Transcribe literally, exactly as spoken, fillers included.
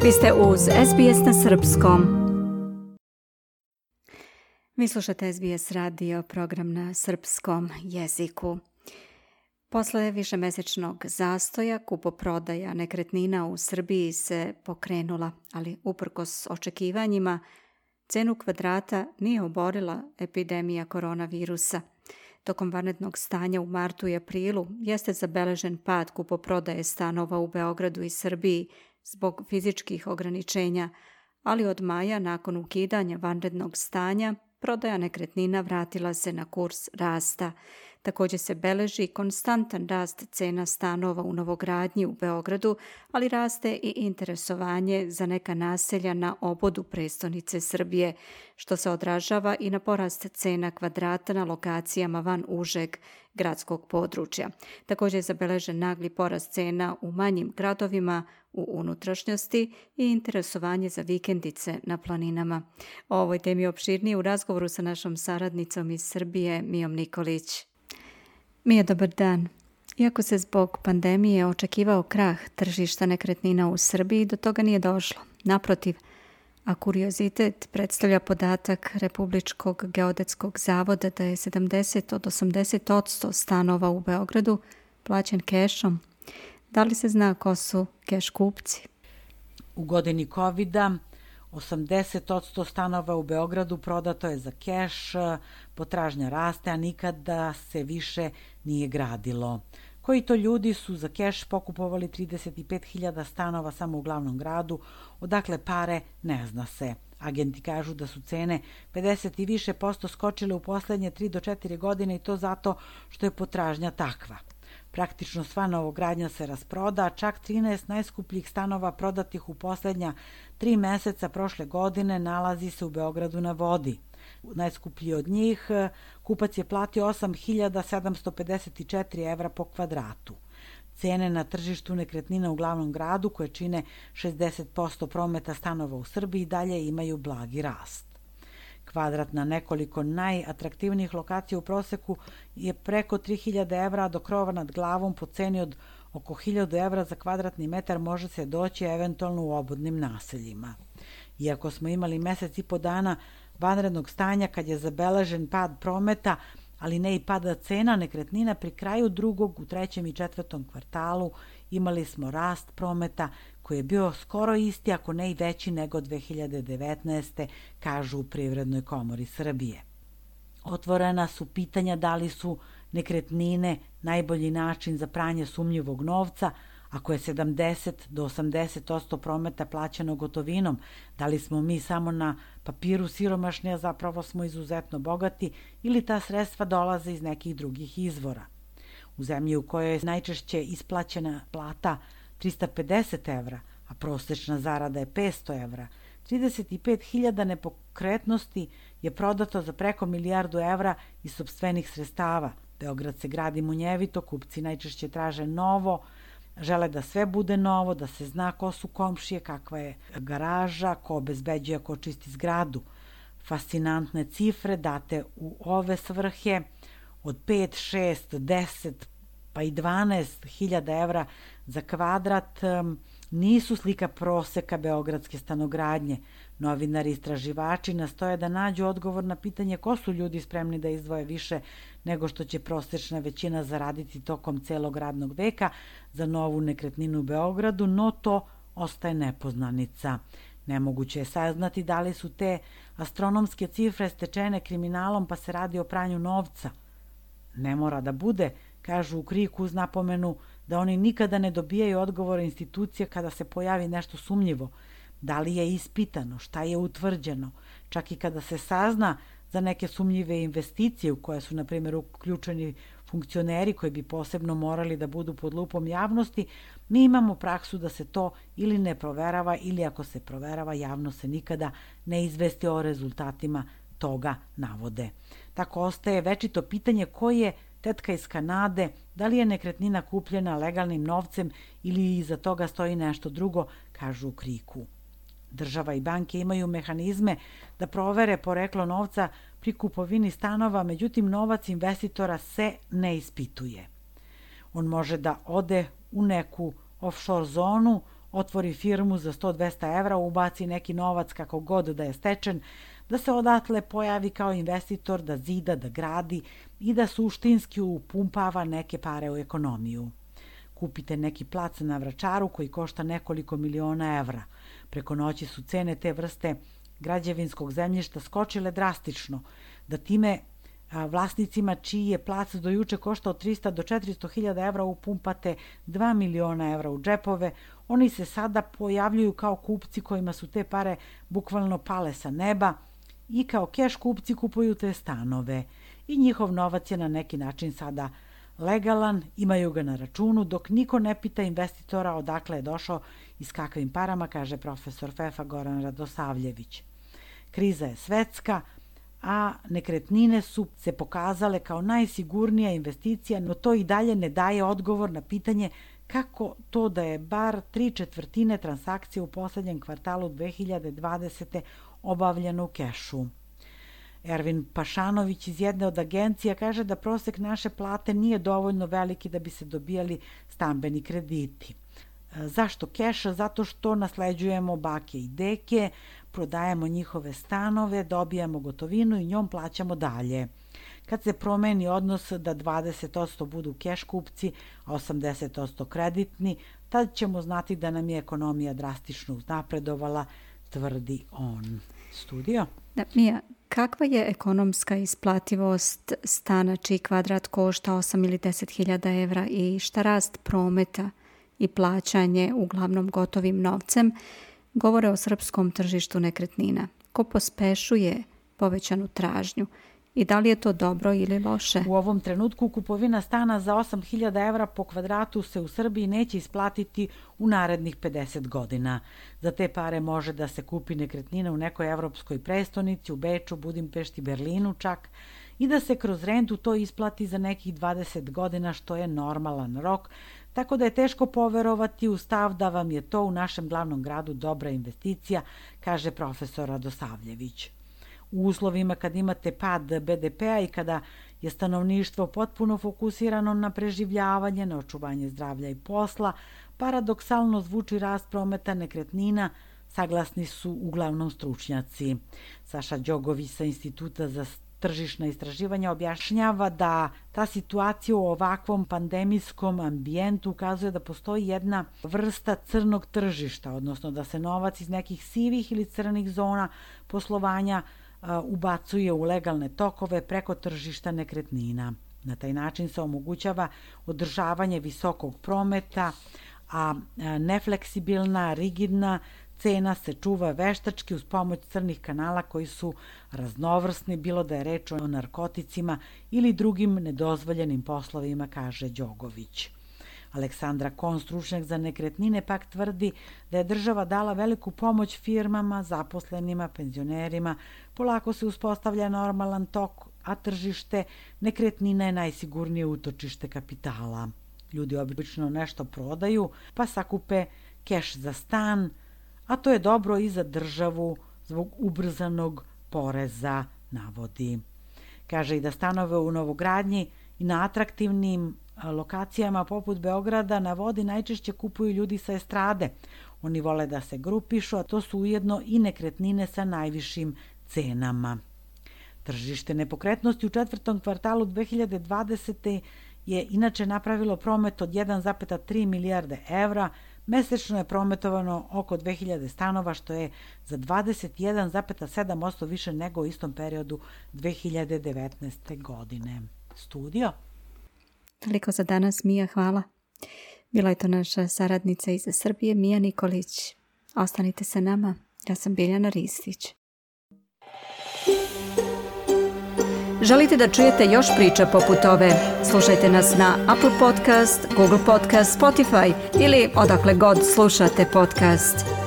Vi ste uz S B S na srpskom. Vi slušate S B S radio, program na srpskom jeziku. Posle višemesečnog zastoja kupoprodaja nekretnina u Srbiji se pokrenula, ali uprkos očekivanjima cenu kvadrata nije oborila epidemija koronavirusa. Tokom vanrednog stanja u martu i aprilu jeste zabeležen pad kupoprodaje stanova u Beogradu i Srbiji zbog fizičkih ograničenja, ali od maja nakon ukidanja vanrednog stanja prodaja nekretnina vratila se na kurs rasta. Također se beleži konstantan rast cena stanova u novogradnji u Beogradu, ali raste i interesovanje za neka naselja na obodu prestonice Srbije, što se odražava i na porast cena kvadrata na lokacijama van užeg gradskog područja. Također je zabeležen nagli porast cena u manjim gradovima u unutrašnjosti i interesovanje za vikendice na planinama. O ovoj temi opširnije u razgovoru sa našom saradnicom iz Srbije, Mijom Nikolić. Mija, dobar dan. Iako se zbog pandemije očekivao krah tržišta nekretnina u Srbiji, do toga nije došlo. Naprotiv, a kuriozitet predstavlja podatak Republičkog geodetskog zavoda da je sedamdeset od osamdeset posto stanova u Beogradu plaćen kešom. Da li se zna ko su keš kupci? U godini kovida osamdeset posto stanova u Beogradu prodato je za keš, potražnja raste, a nikada se više nije gradilo. Koji to ljudi su za keš pokupovali trideset pet hiljada stanova samo u glavnom gradu, odakle pare ne zna se. Agenti kažu da su cene pedeset i više posto skočile u poslednje tri do četiri godine i to zato što je potražnja takva. Praktično sva novogradnja se rasproda, a čak trinaest najskupljih stanova prodatih u poslednja tri meseca prošle godine nalazi se u Beogradu na vodi. Najskuplji od njih kupac je platio osam hiljada sedamsto pedeset četiri evra po kvadratu. Cene na tržištu nekretnina u glavnom gradu, koje čine šezdeset posto prometa stanova u Srbiji, dalje imaju blagi rast. Kvadrat na nekoliko najatraktivnijih lokacija u proseku je preko tri hiljade evra, a do krova nad glavom po ceni od oko hiljadu evra za kvadratni metar može se doći eventualno u obodnim naseljima. Iako smo imali mesec i po dana vanrednog stanja kad je zabeležen pad prometa, ali ne i pada cena nekretnina, pri kraju drugog, u trećem i četvrtom kvartalu imali smo rast prometa koji je bio skoro isti, ako ne i veći nego dve hiljade devetnaeste. kažu u Privrednoj komori Srbije. Otvorena su pitanja da li su nekretnine najbolji način za pranje sumnjivog novca, ako je sedamdeset do osamdeset posto prometa plaćeno gotovinom, da li smo mi samo na papiru siromašni, a zapravo smo izuzetno bogati, ili ta sredstva dolaze iz nekih drugih izvora. U zemlji u kojoj je najčešće isplaćena plata trista pedeset evra, a prosečna zarada je petsto evra, trideset pet hiljada nepokretnosti je prodato za preko milijardu evra iz sopstvenih sredstava. Beograd se gradi munjevito, kupci najčešće traže novo, žele da sve bude novo, da se zna ko su komšije, kakva je garaža, ko obezbeđuje, ko čisti zgradu. Fascinantne cifre date u ove svrhe od pet, šest, deset pa i dvanaest hiljada evra za kvadrat nisu slika proseka beogradske stanogradnje. Novinari i istraživači nastoje da nađu odgovor na pitanje ko su ljudi spremni da izdvoje više nego što će prosečna većina zaraditi tokom celog radnog veka za novu nekretninu u Beogradu, no to ostaje nepoznanica. Nemoguće je saznati da li su te astronomske cifre stečene kriminalom pa se radi o pranju novca. Ne mora da bude, kažu u Kriku uz napomenu da oni nikada ne dobijaju odgovore institucije kada se pojavi nešto sumnjivo. Da li je ispitano, šta je utvrđeno, čak i kada se sazna za neke sumnjive investicije u koje su, na primjer, uključeni funkcioneri koji bi posebno morali da budu pod lupom javnosti, mi imamo praksu da se to ili ne proverava ili ako se proverava, javno se nikada ne izvesti o rezultatima toga navode. Tako ostaje večito pitanje ko je tetka iz Kanade, da li je nekretnina kupljena legalnim novcem ili iza toga stoji nešto drugo, kažu u Kriku. Država i banke imaju mehanizme da provere poreklo novca pri kupovini stanova, međutim novac investitora se ne ispituje. On može da ode u neku offshore zonu, otvori firmu za sto do dvesta evra, ubaci neki novac kako god da je stečen, da se odatle pojavi kao investitor, da zida, da gradi i da suštinski upumpava neke pare u ekonomiju. Kupite neki plac na Vračaru koji košta nekoliko miliona evra. Preko noći su cene te vrste građevinskog zemljišta skočile drastično, da time vlasnicima čiji je plac do juče koštao trista do četiristo hiljada evra upumpate dva miliona evra u džepove, oni se sada pojavljuju kao kupci kojima su te pare bukvalno pale sa neba i kao keš kupci kupuju te stanove. I njihov novac je na neki način sada legalan, imaju ga na računu, dok niko ne pita investitora odakle je došao i s kakvim parama, kaže profesor F E F-a Goran Radosavljević. Kriza je svetska, a nekretnine su se pokazale kao najsigurnija investicija, no to i dalje ne daje odgovor na pitanje kako to da je bar tri četvrtine transakcije u poslednjem kvartalu dve hiljade dvadesete obavljeno u kešu. Ervin Pašanović iz jedne od agencija kaže da prosek naše plate nije dovoljno veliki da bi se dobijali stambeni krediti. Zašto keš? Zato što nasleđujemo bake i deke, prodajemo njihove stanove, dobijamo gotovinu i njom plaćamo dalje. Kad se promeni odnos da dvadeset posto budu keš kupci, a osamdeset posto kreditni, tad ćemo znati da nam je ekonomija drastično uznapredovala, tvrdi on. Studio? Da, Mija, kakva je ekonomska isplativost stana čiji kvadrat košta osam ili deset hiljada evra i šta rast prometa i plaćanje uglavnom gotovim novcem govore o srpskom tržištu nekretnina? Ko pospešuje povećanu tražnju i da li je to dobro ili loše? U ovom trenutku kupovina stana za osam hiljada evra po kvadratu se u Srbiji neće isplatiti u narednih pedeset godina. Za te pare može da se kupi nekretnina u nekoj evropskoj prestonici, u Beču, Budimpešti, Berlinu čak, i da se kroz rentu to isplati za nekih dvadeset godina, što je normalan rok, tako da je teško poverovati u stav da vam je to u našem glavnom gradu dobra investicija, kaže profesor Radosavljević. U uslovima kad imate pad be de pe-a i kada je stanovništvo potpuno fokusirano na preživljavanje, na očuvanje zdravlja i posla, paradoksalno zvuči rast prometa nekretnina, saglasni su uglavnom stručnjaci. Saša Đogović sa Instituta za tržišna istraživanja objašnjava da ta situacija u ovakvom pandemijskom ambijentu ukazuje da postoji jedna vrsta crnog tržišta, odnosno da se novac iz nekih sivih ili crnih zona poslovanja ubacuje u legalne tokove preko tržišta nekretnina. Na taj način se omogućava održavanje visokog prometa, a nefleksibilna, rigidna cena se čuva veštački uz pomoć crnih kanala koji su raznovrsni, bilo da je reč o narkoticima ili drugim nedozvoljenim poslovima, kaže Đogović. Aleksandra Kon, stručnjak za nekretnine, pak tvrdi da je država dala veliku pomoć firmama, zaposlenima, penzionerima, polako se uspostavlja normalan tok, a tržište nekretnina je najsigurnije utočište kapitala. Ljudi obično nešto prodaju, pa sakupe keš za stan, a to je dobro i za državu zbog ubrzanog poreza, navodi. Kaže i da stanove u novogradnji i na atraktivnim lokacijama poput Beograda na vodi najčešće kupuju ljudi sa estrade. Oni vole da se grupišu, a to su ujedno i nekretnine sa najvišim cenama. Tržište nepokretnosti u četvrtom kvartalu dve hiljade dvadesete je inače napravilo promet od jedan zarez tri milijarde evra, mesečno je prometovano oko dve hiljade stanova, što je za dvadeset jedan zarez sedam posto više nego u istom periodu dve hiljade devetnaeste. godine. Studio? Toliko za danas, Mija, hvala. Bila je to naša saradnica iz Srbije, Mija Nikolić. Ostanite sa nama, ja sam Biljana Ristić. Želite da čujete još priča poput ove? Slušajte nas na Apple Podcast, Google Podcast, Spotify ili odakle god slušate podcast.